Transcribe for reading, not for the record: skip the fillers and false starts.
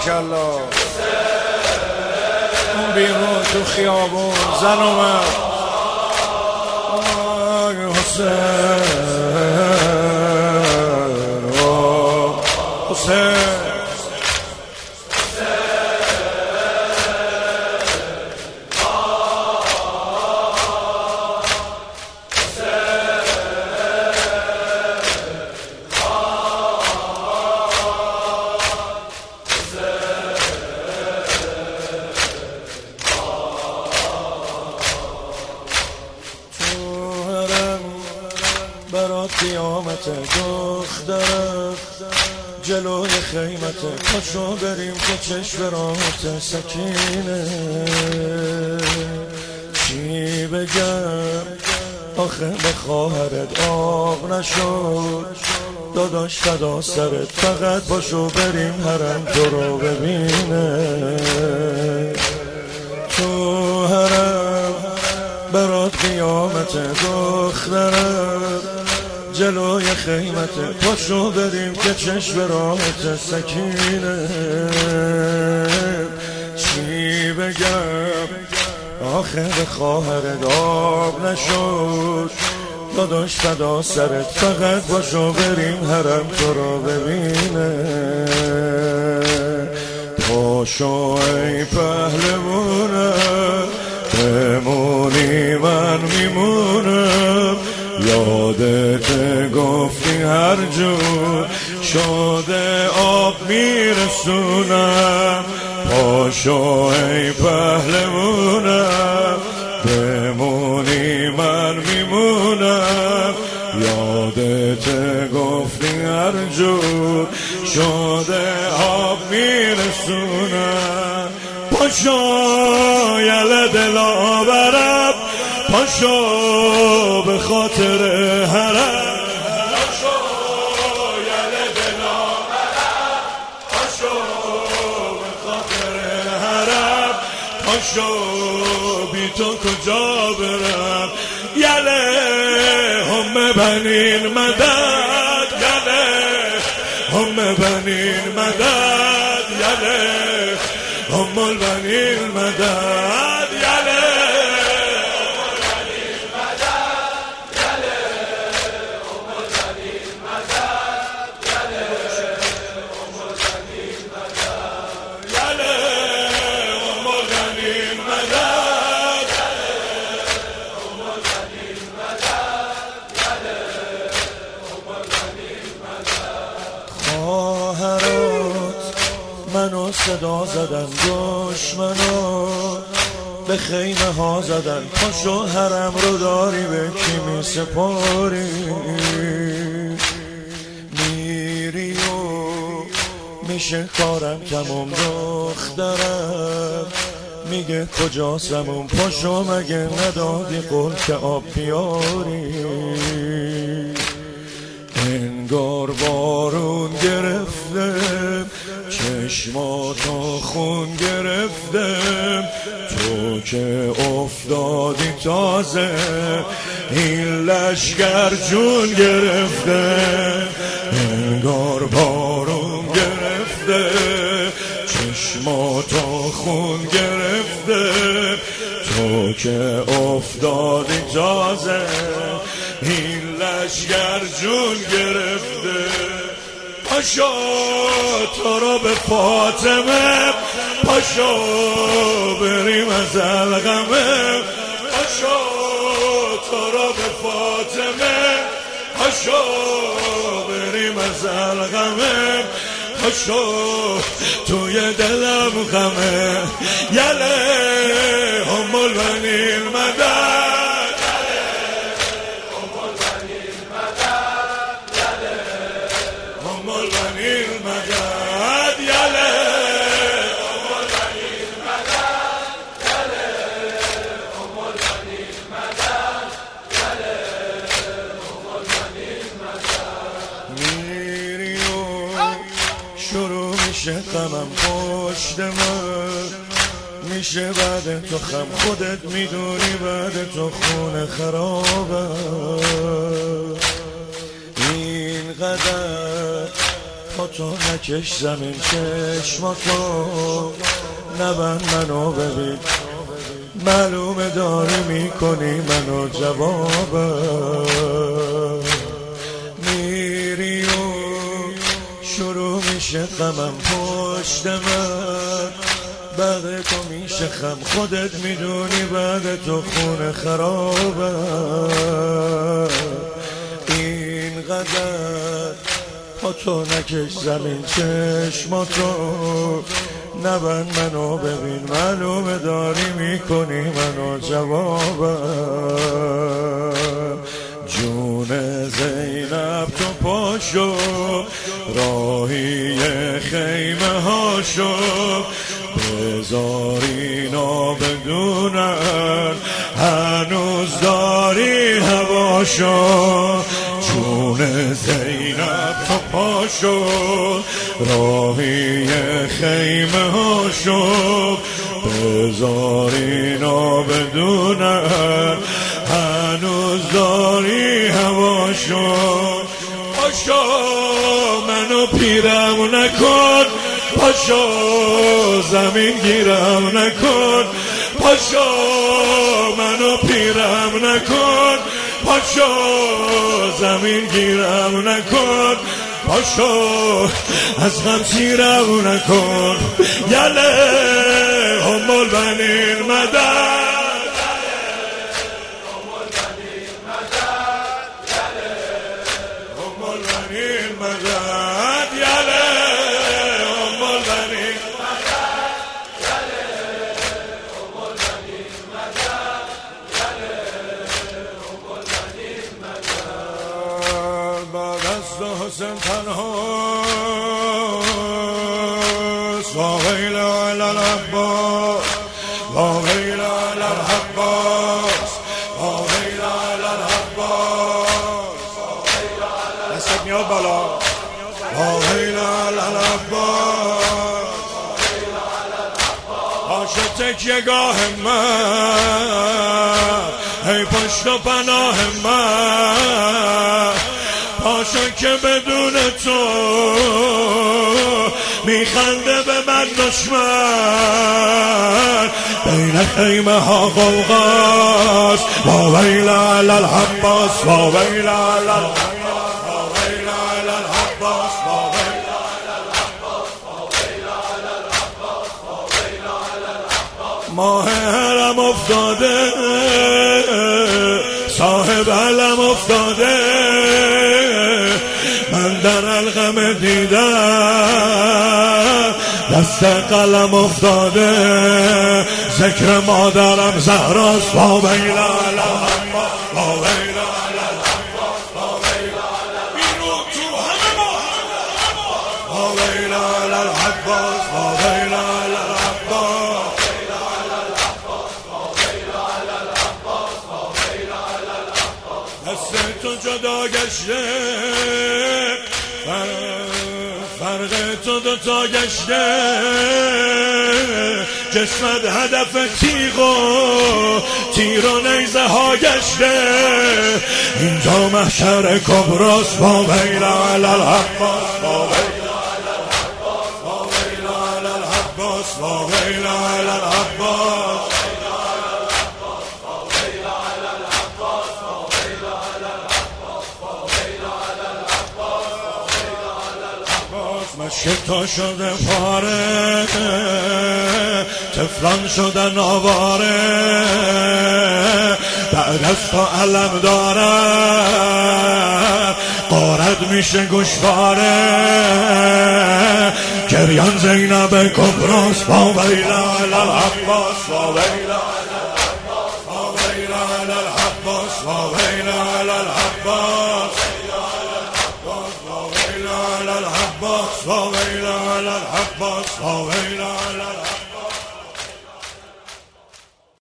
بارکالله. اون بیرون تو خیابون زن اومد حسین حسین برات قیامت دخترم جلوی خیمت پاشو بریم که چشم راحت سکینه. چی بگم آخه به خواهرت آب نشد داداش فدا سرت فقط پاشو بریم حرم تو رو ببینه. تو حرم برات قیامت دخترم جلوی خیمت پاشو بریم که چشم راحت سکینه. چی بگم آخه به خواهرت آب نشد داداش فدا سرت فقط پاشو بریم حرم تو رو ببینه. پاشو ای پهلوانم بمونی من میمونم یادت گفتی هر جور شده آب میرسونم. پاشو ای پهلوانم بمونی من میمونم یادت گفتی هر جور شده آب میرسونم. پاشو یل دلا برم پاشو به خاطر حرم پاشو یل دلا برم پاشو به خاطر حرم پاشو بی تو کجا برم. یله هم بنین مدد یله هم بنین مدد یله هم البنین مدد یله منو صدا زدن دشمنا به خیمه ها زدن پاشو حرم رو داری به کی می سپاری. میری و میشه کارم تموم دخترم میگه کجاستم پاشو مگه ندادی قول که آب بیاری. انگار بارون گرفته چشماتو خون گرفتم تو که افتادی تازه این لشگر جون گرفته. انگار بارون گرفته چشماتو خون گرفته تو که افتادی تازه این لشگر جون گرفته. پاشو تو رو به فاطمه پاشو بریم از الغمه پاشو تو رو به فاطمه پاشو بریم از الغمه پاشو توی دلم غمه. یله هم البنین مدد شروع میشه غمم پشت من میشه بعد تو خم خودت میدونی بعد تو خونه خرابم. اینقدر تا تو نکش زمین چشماتو، نبند منو ببین، معلومه داری میکنی منو جوابم. میری و شروع میشه غمم پشت من، بعد تو میشه خم، خودت میدونی بعد تو خونه خرابم. اینقدر با تو نکش زمین چشماتو، نبند منو ببین، معلومه داری میکنی منو جوابم. جون زینب تو پاشو، راهی خیمه هاشو، بذار اینا بدونن هنوز داری هواشو. جون زینب تو پاشو، راهی خیمه هاشو، بذار اینا بدونن هنوز داری هواشو. پاشو منو پیرم نکن، پاشو زمین گیرم نکن، پاشو منو پیرم نکن، پاشو زمین گیرم نکن، پاشو از غم سیرم نکن. یله ام البنین مدد، ام البنین مدد، یله ام البنین حسین تنهاست. وا ویل علی العباس، وا ویل علی العباس، وا ویل علی العباس. دستت میاد بالا. وا ویل علی العباس، باشه تکیه گاه من، ای پشت و پناه من. پاشو که بدون تو میخنده به من دشمن، بین خیمه ها غوغاست. وا ویل علی العباس، وا ویل علی العباس، وا ویل علی العباس، وا ویل علی العباس، وا ویل علی العباس، وا ویل علی العباس. ماه حرم افتاده، صاحب علم افتاده، من در الغم دیدم دست قلم افتاده. ذکر مادرم زهراست. وا ویل علی العباس، وا ویل علی العباس، وا ویل علی العباس، وا ویل علی العباس، وا ویل علی العباس. دست تو جدا گشته، فرق تو دوتا گشته، جسمت هدف تیغ و تیر و نیزه ها گشته. اینجا محشر کبراست. وا ویل علی العباس، وا ویل علی العباس، وا ویل علی العباس، وا ویل علی العباس. مشک تا شده پاره، تفلان شدن آواره، بعد از تو علم دارم، قارت میشه گوشواره. گریان زینب کبراست. وا ویل علی العباس، وا ویل علی العباس، وا ویل علی العباس، وا ویل علی العباس، وا ویل علی العباس، وا ویل علی العباس، وا ویل علی العباس.